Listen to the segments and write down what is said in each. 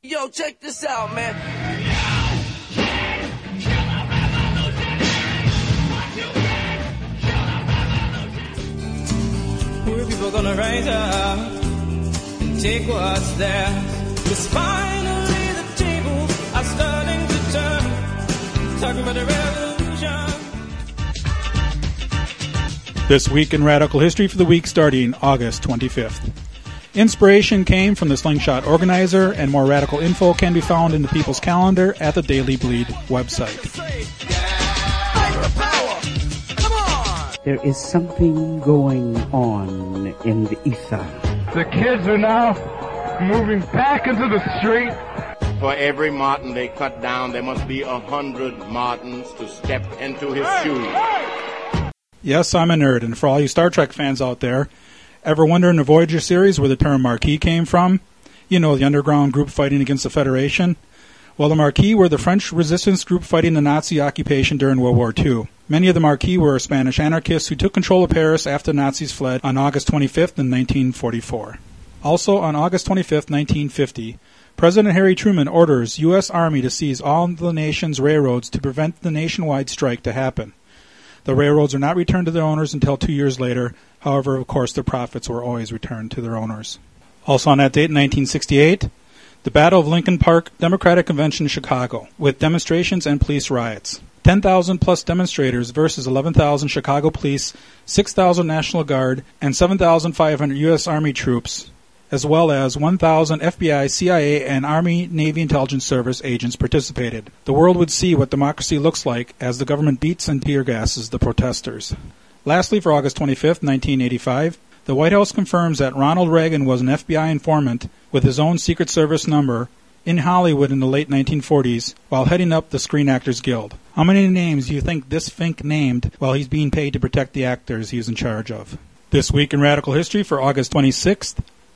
Yo, check this out, man. Poor people gonna rise up and take what's theirs. 'Cause finally the tables are starting to turn. Talking about a revolution. This week in Radical History for the week starting August 25th. Inspiration came from the Slingshot organizer, and more radical info can be found in the People's Calendar at the Daily Bleed website. There is something going on in the ether. The kids are now moving back into the street. For every marten they cut down, there must be 100 martens to step into his shoes. Yes, I'm a nerd, and for all you Star Trek fans out there, ever wonder in the Voyager series where the term Maquis came from? You know, the underground group fighting against the Federation. Well, the Maquis were the French resistance group fighting the Nazi occupation during World War II. Many of the Maquis were Spanish anarchists who took control of Paris after the Nazis fled on August 25th in 1944. Also, on August 25th, 1950, President Harry Truman orders U.S. Army to seize all the nation's railroads to prevent the nationwide strike to happen. The railroads are not returned to their owners until 2 years later. However, of course, the profits were always returned to their owners. Also on that date, in 1968, the Battle of Lincoln Park Democratic Convention in Chicago, with demonstrations and police riots. 10,000 plus demonstrators versus 11,000 Chicago police, 6,000 National Guard, and 7,500 U.S. Army troops, as well as 1,000 FBI, CIA, and Army Navy Intelligence Service agents participated. The world would see what democracy looks like as the government beats and tear gasses the protesters. Lastly, for August 25th, 1985, the White House confirms that Ronald Reagan was an FBI informant with his own Secret Service number in Hollywood in the late 1940s while heading up the Screen Actors Guild. How many names do you think this Fink named while he's being paid to protect the actors he was in charge of? This week in Radical History for August 26th,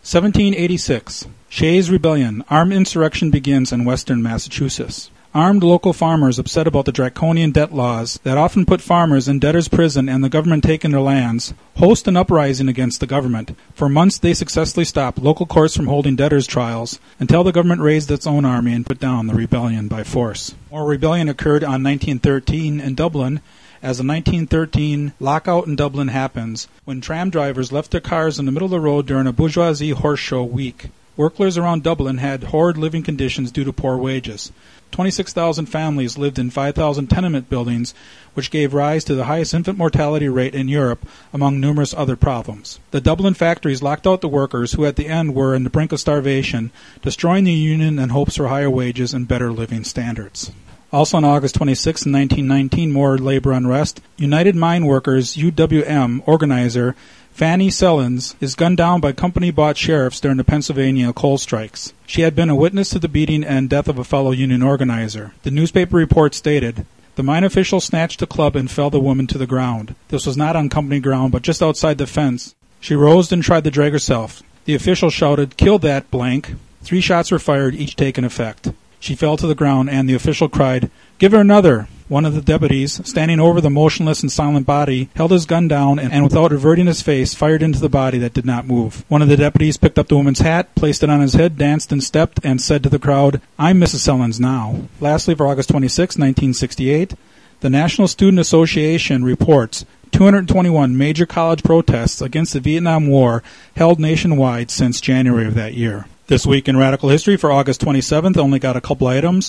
1786. Shays Rebellion. Armed insurrection begins in western Massachusetts. Armed local farmers upset about the draconian debt laws that often put farmers in debtor's prison and the government taking their lands, host an uprising against the government. For months they successfully stopped local courts from holding debtors' trials until the government raised its own army and put down the rebellion by force. More rebellion occurred on 1913 in Dublin, as the 1913 lockout in Dublin happens when tram drivers left their cars in the middle of the road during a bourgeoisie horse show week. Workers around Dublin had horrid living conditions due to poor wages. 26,000 families lived in 5,000 tenement buildings, which gave rise to the highest infant mortality rate in Europe, among numerous other problems. The Dublin factories locked out the workers, who at the end were on the brink of starvation, destroying the union and hopes for higher wages and better living standards. Also on August 26, 1919, more labor unrest. United Mine Workers, UWM, organizer Fanny Sellens is gunned down by company-bought sheriffs during the Pennsylvania coal strikes. She had been a witness to the beating and death of a fellow union organizer. The newspaper report stated, "The mine official snatched a club and felled the woman to the ground. This was not on company ground, but just outside the fence. She rose and tried to drag herself. The official shouted, 'Kill that blank.' 3 shots were fired, each taking effect. She fell to the ground, and the official cried, 'Give her another.' One of the deputies, standing over the motionless and silent body, held his gun down and without averting his face, fired into the body that did not move. One of the deputies picked up the woman's hat, placed it on his head, danced and stepped, and said to the crowd, 'I'm Mrs. Sellens now.'" Lastly, for August 26, 1968, the National Student Association reports 221 major college protests against the Vietnam War held nationwide since January of that year. This week in Radical History for August 27th only got a couple items.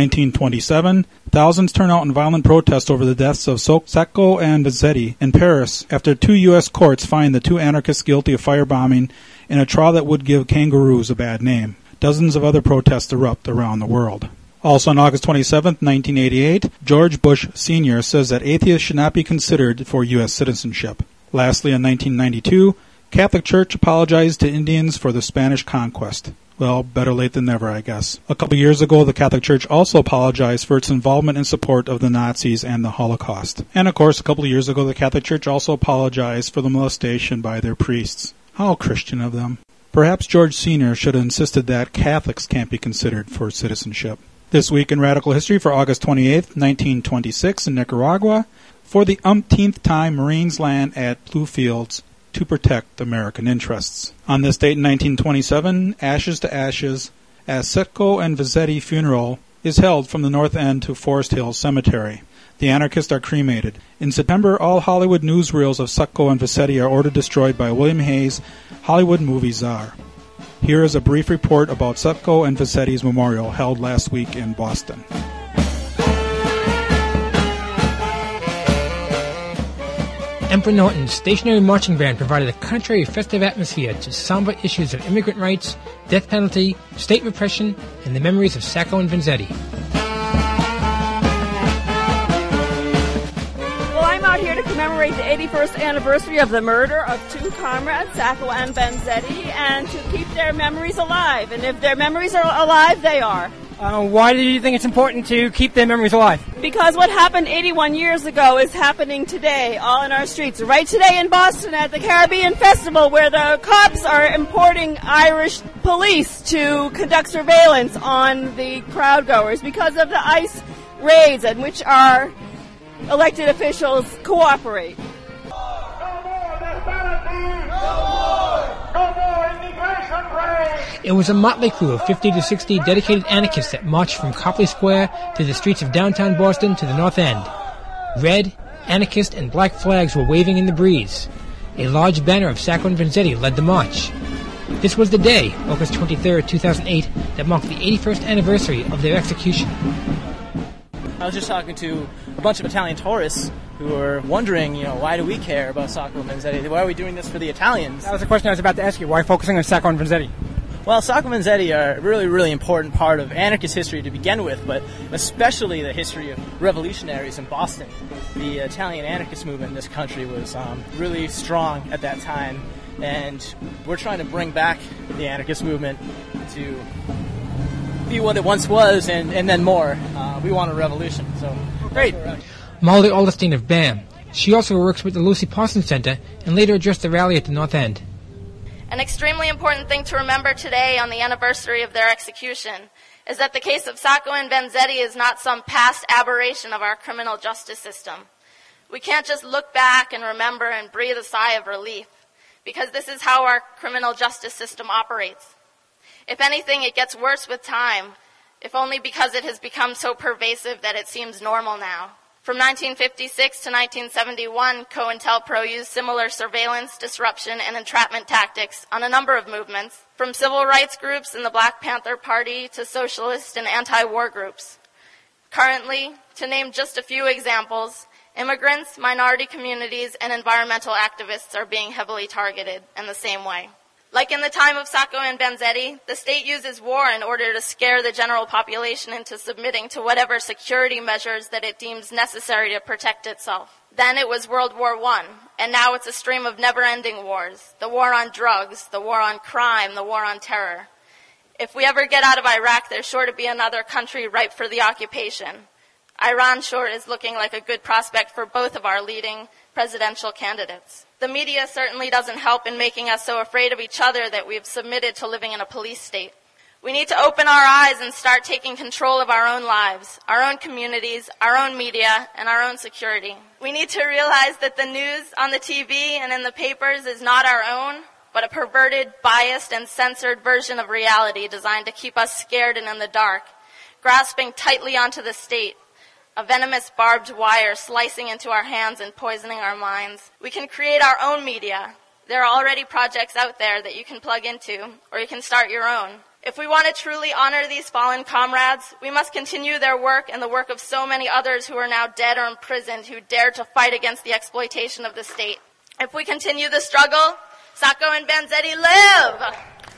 1927, thousands turn out in violent protest over the deaths of Sacco and Vanzetti in Paris after 2 U.S. courts find the 2 anarchists guilty of firebombing in a trial that would give kangaroos a bad name. Dozens of other protests erupt around the world. Also on August 27th, 1988, George Bush Sr. says that atheists should not be considered for U.S. citizenship. Lastly, in 1992, Catholic Church apologized to Indians for the Spanish conquest. Well, better late than never, I guess. A couple years ago, the Catholic Church also apologized for its involvement and support of the Nazis and the Holocaust. And of course, a couple of years ago, the Catholic Church also apologized for the molestation by their priests. How Christian of them. Perhaps George Sr. should have insisted that Catholics can't be considered for citizenship. This week in Radical History for August 28th, 1926 in Nicaragua, for the umpteenth time, Marines land at Bluefields to protect American interests. On this date in 1927, Ashes to Ashes, as Sitko and Vanzetti funeral is held from the North End to Forest Hills Cemetery. The anarchists are cremated. In September, all Hollywood newsreels of Sitko and Vanzetti are ordered destroyed by William Hayes, Hollywood movie czar. Here is a brief report about Sitko and Vanzetti's memorial held last week in Boston. Emperor Norton's stationary marching band provided a contrary festive atmosphere to somber issues of immigrant rights, death penalty, state repression, and the memories of Sacco and Vanzetti. Well, I'm out here to commemorate the 81st anniversary of the murder of two comrades, Sacco and Vanzetti, and to keep their memories alive. And if their memories are alive, they are. Why do you think it's important to keep their memories alive? Because what happened 81 years ago is happening today, all in our streets. Right today in Boston at the Caribbean Festival, where the cops are importing Irish police to conduct surveillance on the crowd goers because of the ICE raids in which our elected officials cooperate. It was a motley crew of 50 to 60 dedicated anarchists that marched from Copley Square to the streets of downtown Boston to the North End. Red, anarchist, and black flags were waving in the breeze. A large banner of Sacco and Vanzetti led the march. This was the day, August 23, 2008, that marked the 81st anniversary of their execution. I was just talking to a bunch of Italian tourists who were wondering, why do we care about Sacco and Vanzetti? Why are we doing this for the Italians? That was the question I was about to ask you. Why focusing on Sacco and Vanzetti? Well, Sacco and Vanzetti are a really, really important part of anarchist history to begin with, but especially the history of revolutionaries in Boston. The Italian anarchist movement in this country was really strong at that time, and we're trying to bring back the anarchist movement to be what it once was, and then more. We want a revolution, so great. Molly Alderstein of BAM. She also works with the Lucy Parsons Center and later addressed the rally at the North End. An extremely important thing to remember today on the anniversary of their execution is that the case of Sacco and Vanzetti is not some past aberration of our criminal justice system. We can't just look back and remember and breathe a sigh of relief, because this is how our criminal justice system operates. If anything, it gets worse with time, if only because it has become so pervasive that it seems normal now. From 1956 to 1971, COINTELPRO used similar surveillance, disruption, and entrapment tactics on a number of movements, from civil rights groups in the Black Panther Party to socialist and anti-war groups. Currently, to name just a few examples, immigrants, minority communities, and environmental activists are being heavily targeted in the same way. Like in the time of Sacco and Vanzetti, the state uses war in order to scare the general population into submitting to whatever security measures that it deems necessary to protect itself. Then it was World War I, and now it's a stream of never-ending wars. The war on drugs, the war on crime, the war on terror. If we ever get out of Iraq, there's sure to be another country ripe for the occupation. Iran sure is looking like a good prospect for both of our leading presidential candidates. The media certainly doesn't help in making us so afraid of each other that we've submitted to living in a police state. We need to open our eyes and start taking control of our own lives, our own communities, our own media, and our own security. We need to realize that the news on the TV and in the papers is not our own, but a perverted, biased, and censored version of reality designed to keep us scared and in the dark, grasping tightly onto the state, a venomous barbed wire slicing into our hands and poisoning our minds. We can create our own media. There are already projects out there that you can plug into, or you can start your own. If we want to truly honor these fallen comrades, we must continue their work and the work of so many others who are now dead or imprisoned who dared to fight against the exploitation of the state. If we continue the struggle, Sacco and Vanzetti live!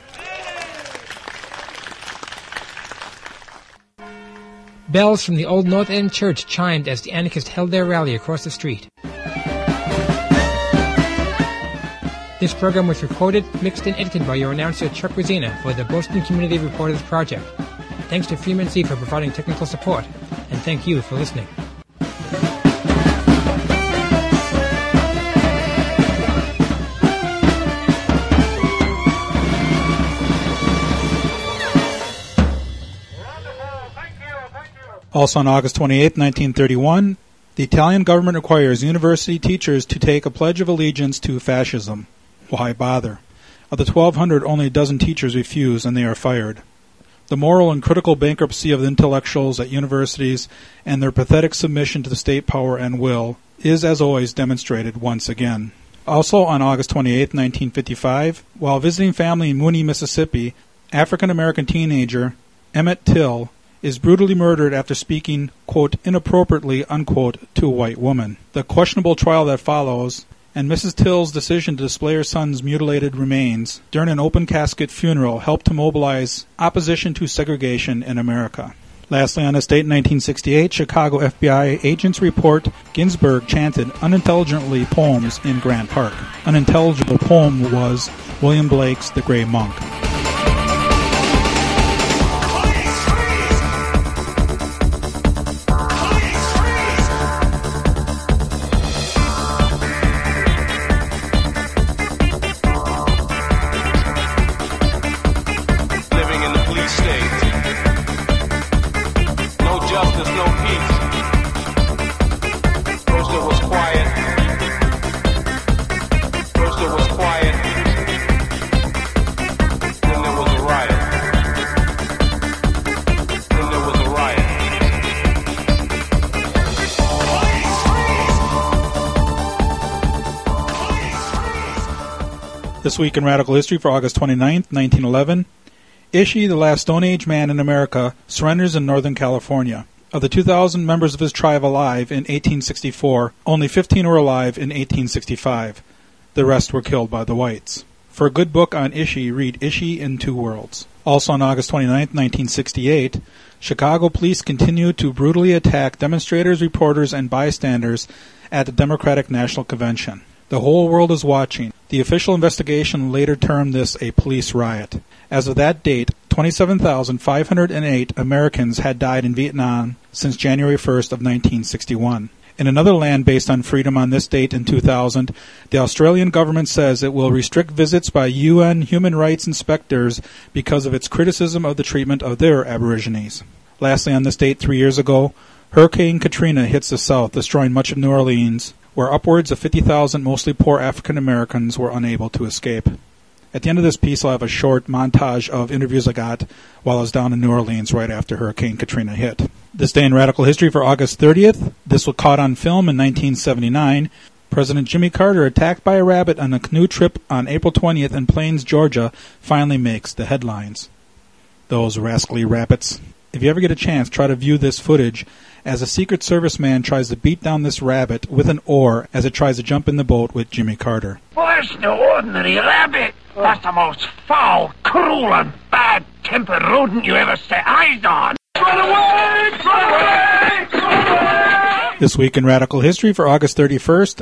Bells from the old North End Church chimed as the anarchists held their rally across the street. This program was recorded, mixed, and edited by your announcer Chuck Rosina for the Boston Community Reporters Project. Thanks to Freeman C. for providing technical support, and thank you for listening. Also on August 28, 1931, the Italian government requires university teachers to take a pledge of allegiance to fascism. Why bother? Of the 1,200, only a dozen teachers refuse, and they are fired. The moral and critical bankruptcy of the intellectuals at universities and their pathetic submission to the state power and will is, as always, demonstrated once again. Also, on August 28, 1955, while visiting family in Mooney, Mississippi, African-American teenager Emmett Till is brutally murdered after speaking, quote, inappropriately, unquote, to a white woman. The questionable trial that follows, and Mrs. Till's decision to display her son's mutilated remains during an open casket funeral helped to mobilize opposition to segregation in America. Lastly, on this date in 1968, Chicago FBI agents report Ginsberg chanted unintelligently poems in Grant Park. An unintelligible poem was William Blake's The Gray Monk. This week in Radical History for August 29, 1911, Ishi, the last Stone Age man in America, surrenders in Northern California. Of the 2,000 members of his tribe alive in 1864, only 15 were alive in 1865. The rest were killed by the whites. For a good book on Ishi, read Ishi in Two Worlds. Also on August 29, 1968, Chicago police continued to brutally attack demonstrators, reporters, and bystanders at the Democratic National Convention. The whole world is watching. The official investigation later termed this a police riot. As of that date, 27,508 Americans had died in Vietnam since January 1st of 1961. In another land based on freedom on this date in 2000, the Australian government says it will restrict visits by UN human rights inspectors because of its criticism of the treatment of their Aborigines. Lastly, on this date 3 years ago, Hurricane Katrina hits the south, destroying much of New Orleans, where upwards of 50,000 mostly poor African Americans were unable to escape. At the end of this piece, I'll have a short montage of interviews I got while I was down in New Orleans right after Hurricane Katrina hit. This day in Radical History for August 30th, this was caught on film in 1979. President Jimmy Carter, attacked by a rabbit on a canoe trip on April 20th in Plains, Georgia, finally makes the headlines. Those rascally rabbits. If you ever get a chance, try to view this footage as a Secret Service man tries to beat down this rabbit with an oar as it tries to jump in the boat with Jimmy Carter. Well, that's no ordinary rabbit. That's the most foul, cruel, and bad-tempered rodent you ever set eyes on. Run away! Run away! Run away! This week in Radical History for August 31st,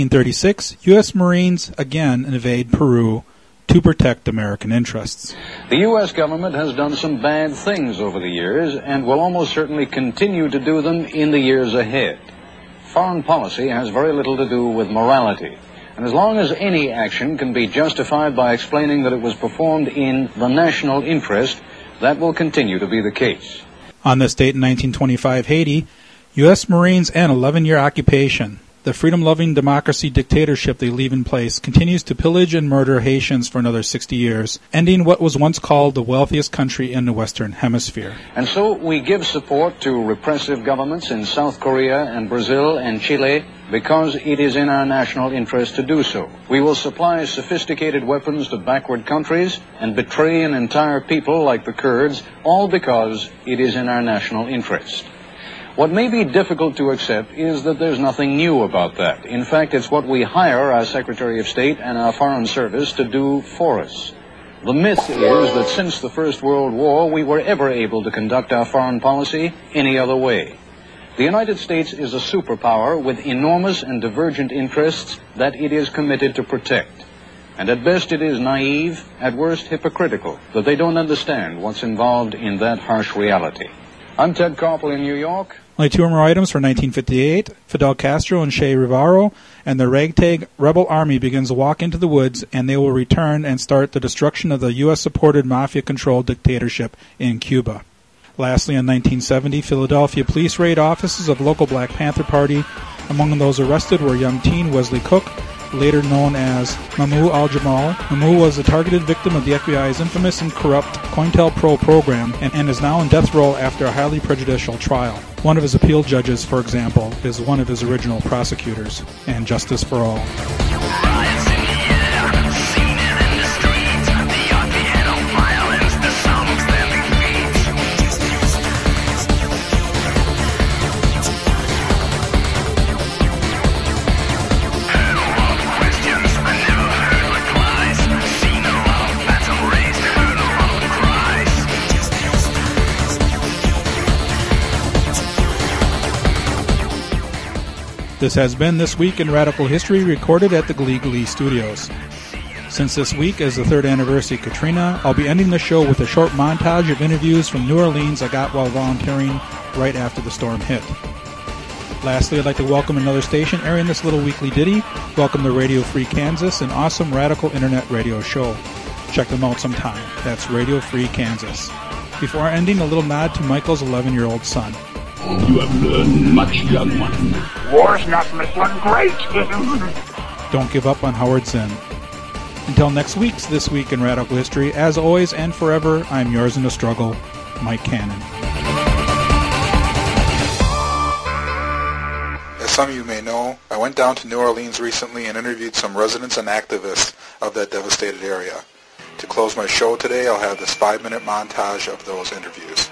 1836, U.S. Marines again invade Peru to protect American interests. The U.S. government has done some bad things over the years and will almost certainly continue to do them in the years ahead. Foreign policy has very little to do with morality. And as long as any action can be justified by explaining that it was performed in the national interest, that will continue to be the case. On this date in 1925 Haiti, U.S. Marines end 11-year occupation. The freedom-loving democracy dictatorship they leave in place continues to pillage and murder Haitians for another 60 years, ending what was once called the wealthiest country in the Western Hemisphere. And so we give support to repressive governments in South Korea and Brazil and Chile because it is in our national interest to do so. We will supply sophisticated weapons to backward countries and betray an entire people like the Kurds, all because it is in our national interest. What may be difficult to accept is that there's nothing new about that. In fact, it's what we hire our Secretary of State and our Foreign Service to do for us. The myth is that since the First World War, we were ever able to conduct our foreign policy any other way. The United States is a superpower with enormous and divergent interests that it is committed to protect. And at best it is naive, at worst hypocritical, that they don't understand what's involved in that harsh reality. I'm Ted Koppel in New York. Only two more items for 1958. Fidel Castro and Che Guevara and the ragtag rebel army begins to walk into the woods, and they will return and start the destruction of the U.S.-supported mafia-controlled dictatorship in Cuba. Lastly, in 1970, Philadelphia police raid offices of local Black Panther Party. Among those arrested were young teen Wesley Cook, later known as Mahmoud al-Jamal. Mahmoud was a targeted victim of the FBI's infamous and corrupt COINTELPRO program and is now on death row after a highly prejudicial trial. One of his appeal judges, for example, is one of his original prosecutors. And justice for all. This has been This Week in Radical History, recorded at the Glee Glee Studios. Since this week is the 3rd anniversary of Katrina, I'll be ending the show with a short montage of interviews from New Orleans I got while volunteering right after the storm hit. Lastly, I'd like to welcome another station airing this little weekly ditty. Welcome to Radio Free Kansas, an awesome radical internet radio show. Check them out sometime. That's Radio Free Kansas. Before ending, a little nod to Michael's 11-year-old son. You have learned much, young one. War's not one great. Don't give up on Howard Zinn. Until next week's This Week in Radical History, as always and forever, I'm yours in a struggle, Mike Cannon. As some of you may know, I went down to New Orleans recently and interviewed some residents and activists of that devastated area. To close my show today, I'll have this 5-minute montage of those interviews.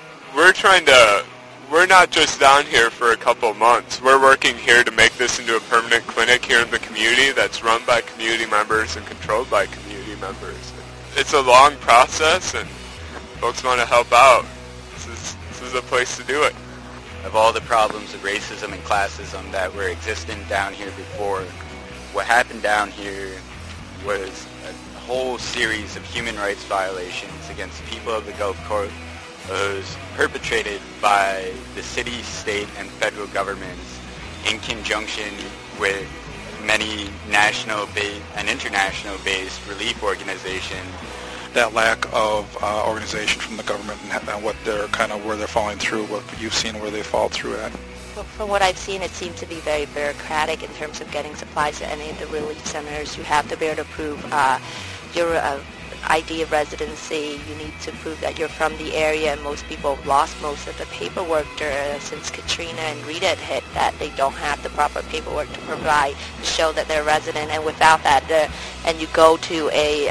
We're not just down here for a couple of months. We're working here to make this into a permanent clinic here in the community that's run by community members and controlled by community members. It's a long process, and folks want to help out. This is a place to do it. Of all the problems of racism and classism that were existent down here before, what happened down here was a whole series of human rights violations against the people of the Gulf Coast. Was perpetrated by the city, state, and federal governments in conjunction with many national-based and international-based relief organizations. That lack of organization from the government and what they're where they're falling through, what you've seen where they fall through at. Well, from what I've seen, it seems to be very bureaucratic in terms of getting supplies to any of the relief centers. You have to be able to prove your ID of residency. You need to prove that you're from the area, and most people have lost most of the paperwork since Katrina and Rita had hit, that they don't have the proper paperwork to provide to show that they're a resident, and without that, and you go to a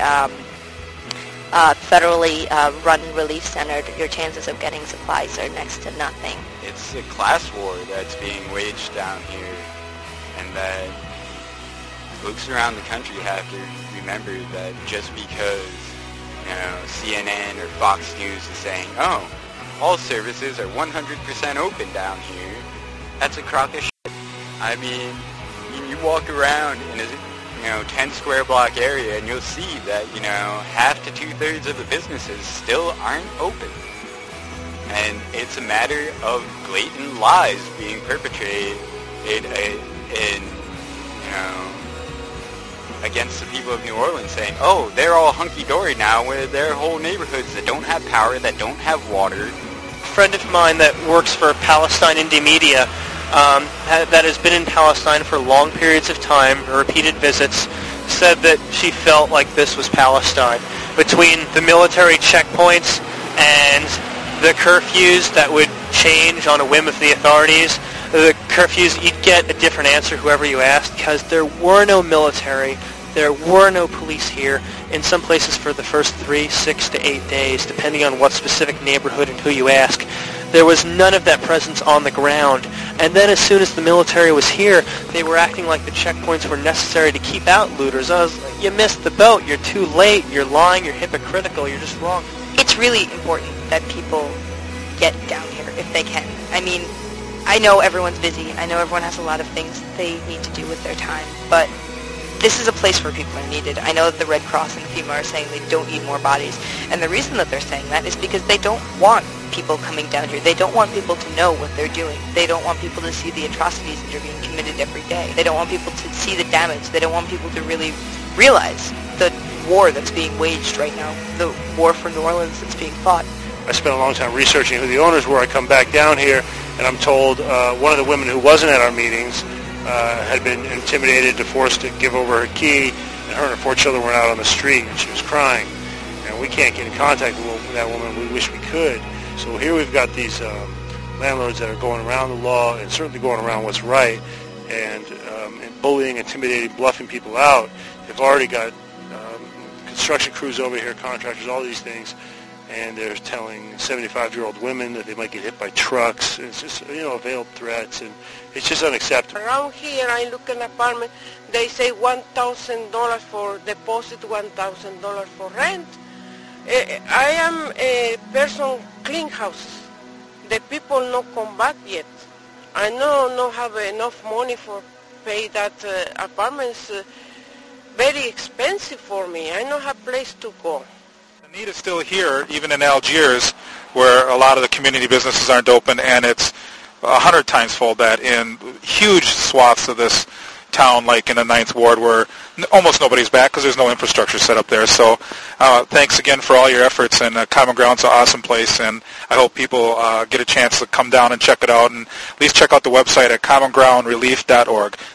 federally run relief center, your chances of getting supplies are next to nothing. It's a class war that's being waged down here, and that folks around the country have to remember that just because, CNN or Fox News is saying, oh, all services are 100% open down here, that's a crock of shit. I mean, you walk around in a 10 square block area and you'll see that, half to 2/3 of the businesses still aren't open. And it's a matter of blatant lies being perpetrated against the people of New Orleans, saying, oh, they're all hunky-dory now, where there are whole neighborhoods that don't have power, that don't have water. A friend of mine that works for Palestine Indie Media that has been in Palestine for long periods of time, repeated visits, said that she felt like this was Palestine. Between the military checkpoints and the curfews that would change on a whim of the authorities, the curfews, you'd get a different answer whoever you asked, because there were no military, there were no police here, in some places for the first 3, 6 to 8 days, depending on what specific neighborhood and who you ask. There was none of that presence on the ground. And then as soon as the military was here, they were acting like the checkpoints were necessary to keep out looters. I was like, you missed the boat, you're too late, you're lying, you're hypocritical, you're just wrong. It's really important that people get down here if they can. I mean, I know everyone's busy. I know everyone has a lot of things they need to do with their time, but this is a place where people are needed. I know that the Red Cross and FEMA are saying they don't need more bodies, and the reason that they're saying that is because they don't want people coming down here. They don't want people to know what they're doing. They don't want people to see the atrocities that are being committed every day. They don't want people to see the damage. They don't want people to really realize the war that's being waged right now, the war for New Orleans that's being fought. I spent a long time researching who the owners were. I come back down here, and I'm told one of the women who wasn't at our meetings had been intimidated, forced to give over her key, and her 4 children were out on the street, and she was crying. And we can't get in contact with that woman. We wish we could. So here we've got these landlords that are going around the law and certainly going around what's right, and bullying, intimidating, bluffing people out. They've already got construction crews over here, contractors, all these things, and they're telling 75-year-old women that they might get hit by trucks. It's just, veiled threats, and it's just unacceptable. Around here, I look at an apartment, they say $1,000 for deposit, $1,000 for rent. I am a person clean houses. The people not come back yet. I not have enough money for pay that apartments. Very expensive for me. I don't have place to go. The need is still here, even in Algiers, where a lot of the community businesses aren't open, and it's 100 times fold that in huge swaths of this town, like in the 9th Ward, where almost nobody's back because there's no infrastructure set up there. So thanks again for all your efforts, and Common Ground's an awesome place, and I hope people get a chance to come down and check it out, and at least check out the website at commongroundrelief.org.